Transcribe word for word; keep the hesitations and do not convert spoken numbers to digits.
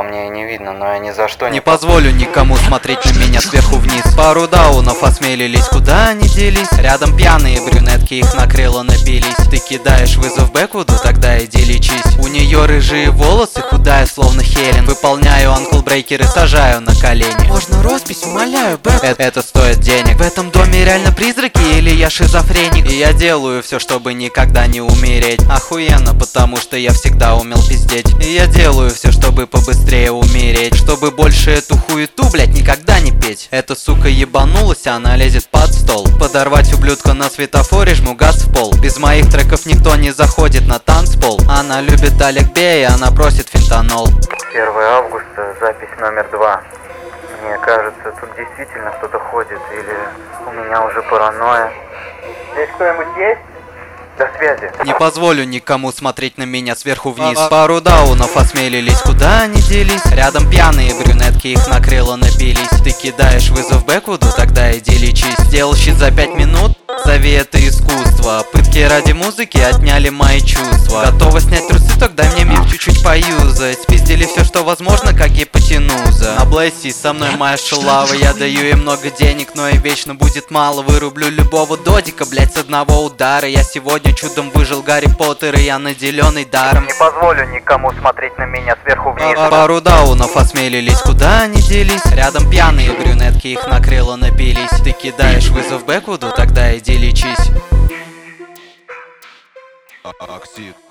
мне и не видно, но я ни за что не... Не позволю никому смотреть на меня сверху вниз. Пару даунов осмелились, куда они делись? Рядом пьяные брюнетки, их накрыло, напились. Ты кидаешь вызов Бэквуду, тогда иди лечись. У нее рыжие волосы, худая, словно Хелен. Выполняю анклбрейкеры, сажаю на колени. Можно роспись, умоляю, Бэквуд. Это, это стоит денег. В этом доме реально призраки или я шизофреник? И я делаю все, чтобы никогда не умереть. Охуенно, потому что я всегда умел пиздеть. И я делаю все, чтобы побыстрее умереть, чтобы больше эту хуету, блять, никогда не петь. Эта сука ебанулась, она лезет под стол. Подорвать ублюдка на светофоре, жму газ в пол. Без моих треков никто не заходит на танцпол. Она любит Алек Бей, она просит фентанол. первое августа, запись номер два. Мне кажется, тут действительно кто-то ходит, или у меня уже паранойя. Здесь кто-нибудь есть? До связи. Не позволю никому смотреть на меня сверху вниз. Пару даунов осмелились, куда они делись? Рядом пьяные брюнетки, их накрыло, напились. Ты кидаешь вызов Бэквуду, тогда иди лечись. Сделал щит за пять минут? Зови это искусство. Пытки ради музыки отняли мои чувства. Готова снять трусы, тогда мне миф чуть-чуть поюзать. Спиздили все, что возможно, как гипотенуза. На Блэсси со мной моя шалава. Я даю ей много денег, но и вечно будет мало. Вырублю любого додика, блять, с одного удара. Я сегодня чудом выжил Гарри Поттер, и я наделенный даром. Не позволю никому смотреть на меня сверху вниз. Пару даунов осмелились, куда они делись? Рядом пьяные брюнетки, их накрыло, напились. Ты кидаешь вызов Бэквуду, тогда иди лечись. Оксид.